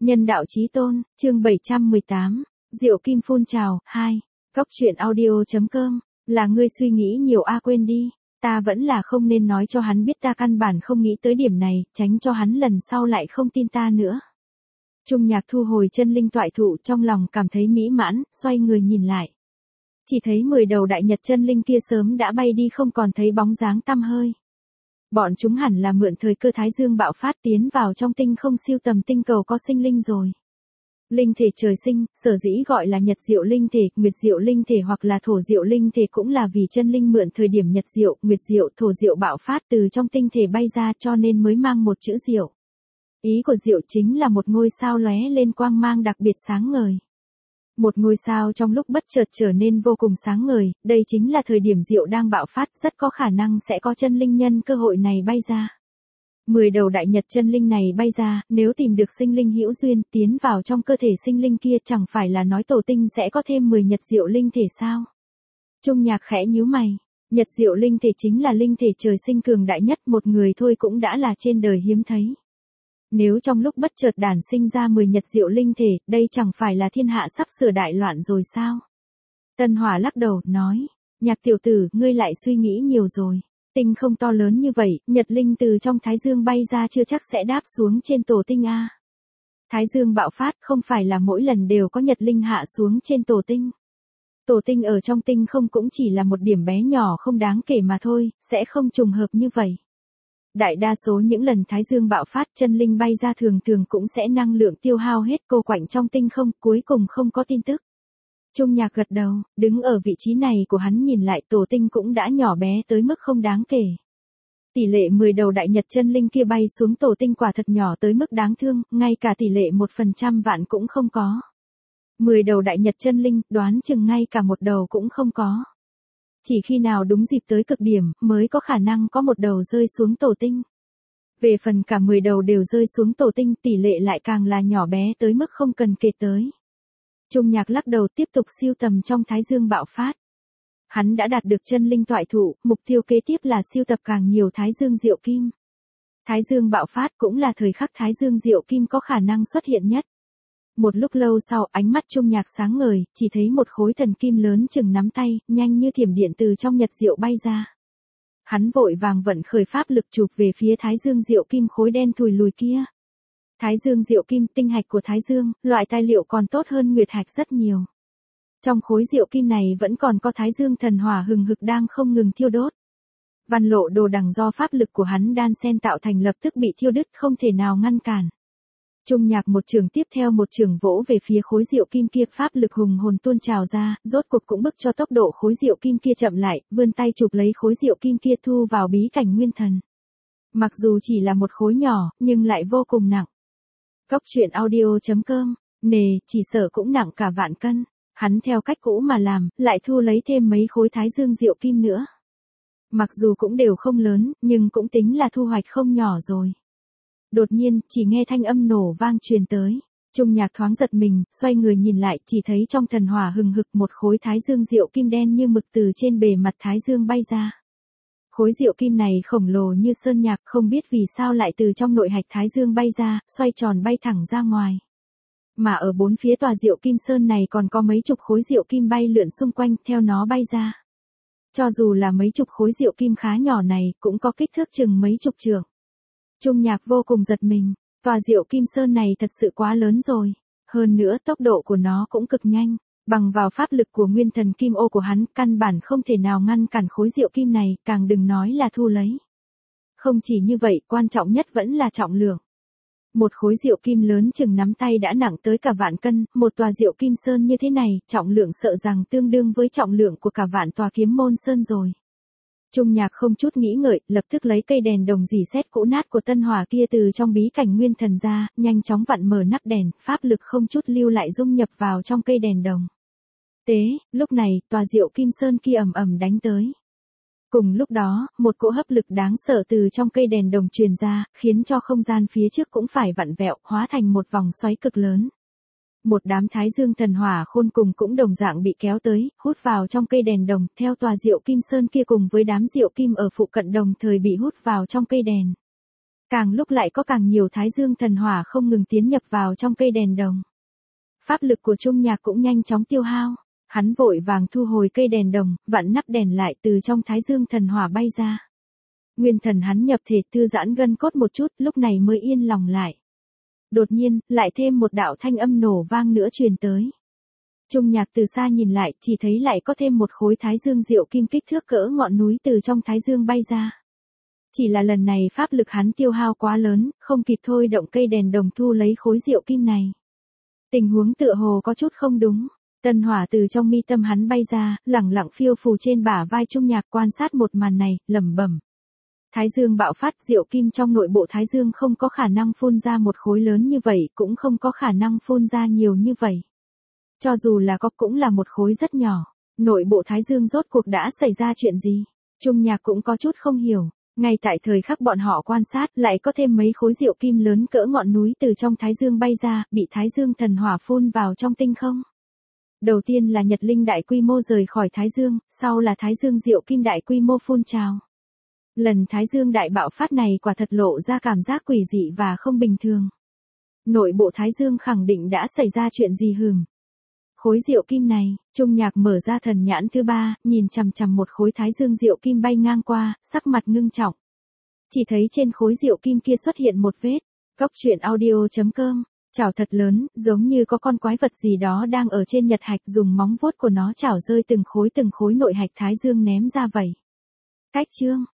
Nhân đạo chí tôn, chương 718, Diệu Kim phun trào, 2. Góc truyện audio.com, là ngươi suy nghĩ nhiều quên đi, ta vẫn là không nên nói cho hắn biết ta căn bản không nghĩ tới điểm này, tránh cho hắn lần sau lại không tin ta nữa. Trung Nhạc thu hồi chân linh toại thụ trong lòng cảm thấy mỹ mãn, xoay người nhìn lại. Chỉ thấy 10 đầu đại nhật chân linh kia sớm đã bay đi không còn thấy bóng dáng tăm hơi. Bọn chúng hẳn là mượn thời cơ Thái Dương bạo phát tiến vào trong tinh không siêu tầm tinh cầu có sinh linh rồi. Linh thể trời sinh, sở dĩ gọi là nhật diệu linh thể, nguyệt diệu linh thể hoặc là thổ diệu linh thể cũng là vì chân linh mượn thời điểm nhật diệu, nguyệt diệu, thổ diệu bạo phát từ trong tinh thể bay ra cho nên mới mang một chữ diệu. Ý của diệu chính là một ngôi sao lóe lên quang mang đặc biệt sáng ngời. Một ngôi sao trong lúc bất chợt trở nên vô cùng sáng ngời, đây chính là thời điểm diệu đang bạo phát, rất có khả năng sẽ có chân linh nhân cơ hội này bay ra. 10 đầu đại nhật chân linh này bay ra, nếu tìm được sinh linh hữu duyên tiến vào trong cơ thể sinh linh kia chẳng phải là nói tổ tinh sẽ có thêm 10 nhật diệu linh thể sao? Trung Nhạc khẽ nhíu mày, nhật diệu linh thể chính là linh thể trời sinh cường đại nhất, một người thôi cũng đã là trên đời hiếm thấy. Nếu trong lúc bất chợt đản sinh ra 10 nhật diệu linh thể, đây chẳng phải là thiên hạ sắp sửa đại loạn rồi sao? Tân Hỏa lắc đầu, nói, Nhạc tiểu tử, ngươi lại suy nghĩ nhiều rồi. Tinh không to lớn như vậy, nhật linh từ trong Thái Dương bay ra chưa chắc sẽ đáp xuống trên tổ tinh a. Thái Dương bạo phát không phải là mỗi lần đều có nhật linh hạ xuống trên tổ tinh. Tổ tinh ở trong tinh không cũng chỉ là một điểm bé nhỏ không đáng kể mà thôi, sẽ không trùng hợp như vậy. Đại đa số những lần Thái Dương bạo phát chân linh bay ra thường thường cũng sẽ năng lượng tiêu hao hết cô quạnh trong tinh không, cuối cùng không có tin tức. Trung Nhạc gật đầu, đứng ở vị trí này của hắn nhìn lại tổ tinh cũng đã nhỏ bé tới mức không đáng kể. Tỷ lệ 10 đầu đại nhật chân linh kia bay xuống tổ tinh quả thật nhỏ tới mức đáng thương, ngay cả tỷ lệ 1% vạn cũng không có. 10 đầu đại nhật chân linh, đoán chừng ngay cả một đầu cũng không có. Chỉ khi nào đúng dịp tới cực điểm, mới có khả năng có một đầu rơi xuống tổ tinh. Về phần cả 10 đầu đều rơi xuống tổ tinh, tỷ lệ lại càng là nhỏ bé tới mức không cần kể tới. Trung Nhạc lắc đầu tiếp tục siêu tầm trong Thái Dương bạo phát. Hắn đã đạt được chân linh toại thụ, mục tiêu kế tiếp là siêu tập càng nhiều Thái Dương diệu kim. Thái Dương bạo phát cũng là thời khắc Thái Dương diệu kim có khả năng xuất hiện nhất. Một lúc lâu sau, ánh mắt Trung Nhạc sáng ngời, chỉ thấy một khối thần kim lớn chừng nắm tay, nhanh như thiểm điện từ trong nhật diệu bay ra. Hắn vội vàng vận khởi pháp lực chụp về phía Thái Dương diệu kim khối đen thùi lùi kia. Thái Dương diệu kim, tinh hạch của Thái Dương, loại tài liệu còn tốt hơn nguyệt hạch rất nhiều. Trong khối diệu kim này vẫn còn có Thái Dương thần hỏa hừng hực đang không ngừng thiêu đốt. Văn lộ đồ đằng do pháp lực của hắn đan xen tạo thành lập tức bị thiêu đứt không thể nào ngăn cản. Trung Nhạc một trường tiếp theo một trường vỗ về phía khối diệu kim kia, pháp lực hùng hồn tuôn trào ra, rốt cuộc cũng bức cho tốc độ khối diệu kim kia chậm lại, vươn tay chụp lấy khối diệu kim kia thu vào bí cảnh nguyên thần. Mặc dù chỉ là một khối nhỏ, nhưng lại vô cùng nặng. Góc truyện audio.com, nề, chỉ sợ cũng nặng cả vạn cân. Hắn theo cách cũ mà làm, lại thu lấy thêm mấy khối Thái Dương diệu kim nữa. Mặc dù cũng đều không lớn, nhưng cũng tính là thu hoạch không nhỏ rồi. Đột nhiên, chỉ nghe thanh âm nổ vang truyền tới. Trung Nhạc thoáng giật mình, xoay người nhìn lại, chỉ thấy trong thần hỏa hừng hực một khối Thái Dương diệu kim đen như mực từ trên bề mặt Thái Dương bay ra. Khối diệu kim này khổng lồ như sơn nhạc, không biết vì sao lại từ trong nội hạch Thái Dương bay ra, xoay tròn bay thẳng ra ngoài. Mà ở bốn phía tòa diệu kim sơn này còn có mấy chục khối diệu kim bay lượn xung quanh, theo nó bay ra. Cho dù là mấy chục khối diệu kim khá nhỏ này, cũng có kích thước chừng mấy chục trượng. Trung Nhạc vô cùng giật mình, tòa diệu kim sơn này thật sự quá lớn rồi. Hơn nữa tốc độ của nó cũng cực nhanh, bằng vào pháp lực của nguyên thần kim ô của hắn, căn bản không thể nào ngăn cản khối diệu kim này, càng đừng nói là thu lấy. Không chỉ như vậy, quan trọng nhất vẫn là trọng lượng. Một khối diệu kim lớn chừng nắm tay đã nặng tới cả vạn cân, một tòa diệu kim sơn như thế này, trọng lượng sợ rằng tương đương với trọng lượng của cả vạn tòa kiếm môn sơn rồi. Trung Nhạc không chút nghĩ ngợi, lập tức lấy cây đèn đồng rỉ sét cũ nát của Tân Hỏa kia từ trong bí cảnh nguyên thần ra, nhanh chóng vặn mở nắp đèn, pháp lực không chút lưu lại dung nhập vào trong cây đèn đồng. Tế, lúc này, tòa diệu kim sơn kia ầm ầm đánh tới. Cùng lúc đó, một cỗ hấp lực đáng sợ từ trong cây đèn đồng truyền ra, khiến cho không gian phía trước cũng phải vặn vẹo, hóa thành một vòng xoáy cực lớn. Một đám Thái Dương thần hỏa khôn cùng cũng đồng dạng bị kéo tới, hút vào trong cây đèn đồng, theo tòa diệu kim sơn kia cùng với đám diệu kim ở phụ cận đồng thời bị hút vào trong cây đèn. Càng lúc lại có càng nhiều thái dương thần hỏa không ngừng tiến nhập vào trong cây đèn đồng. Pháp lực của Trung Nhạc cũng nhanh chóng tiêu hao. Hắn vội vàng thu hồi cây đèn đồng, vặn nắp đèn lại từ trong thái dương thần hỏa bay ra. Nguyên thần hắn nhập thể thư giãn gân cốt một chút, lúc này mới yên lòng lại. Đột nhiên, lại thêm một đạo thanh âm nổ vang nữa truyền tới. Trung Nhạc từ xa nhìn lại, chỉ thấy lại có thêm một khối thái dương diệu kim kích thước cỡ ngọn núi từ trong thái dương bay ra. Chỉ là lần này pháp lực hắn tiêu hao quá lớn, không kịp thôi động cây đèn đồng thu lấy khối diệu kim này. Tình huống tựa hồ có chút không đúng. Tân hỏa từ trong mi tâm hắn bay ra, lẳng lặng phiêu phù trên bả vai Trung Nhạc quan sát một màn này, lẩm bẩm. Thái dương bạo phát, diệu kim trong nội bộ thái dương không có khả năng phun ra một khối lớn như vậy, cũng không có khả năng phun ra nhiều như vậy. Cho dù là có cũng là một khối rất nhỏ. Nội bộ thái dương rốt cuộc đã xảy ra chuyện gì? Trung Nhạc cũng có chút không hiểu. Ngay tại thời khắc bọn họ quan sát lại có thêm mấy khối diệu kim lớn cỡ ngọn núi từ trong thái dương bay ra, bị thái dương thần hỏa phun vào trong tinh không. Đầu tiên là nhật linh đại quy mô rời khỏi thái dương, sau là thái dương diệu kim đại quy mô phun trào. Lần thái dương đại bạo phát này quả thật lộ ra cảm giác quỷ dị và không bình thường. Nội bộ thái dương khẳng định đã xảy ra chuyện gì hừm. Khối diệu kim này, Trung Nhạc mở ra thần nhãn thứ ba, nhìn chằm chằm một khối thái dương diệu kim bay ngang qua, sắc mặt ngưng trọng. Chỉ thấy trên khối diệu kim kia xuất hiện một vết. Cốc truyện audio.com, chảo thật lớn, giống như có con quái vật gì đó đang ở trên nhật hạch dùng móng vuốt của nó chảo rơi từng khối nội hạch thái dương ném ra vậy. Cách chương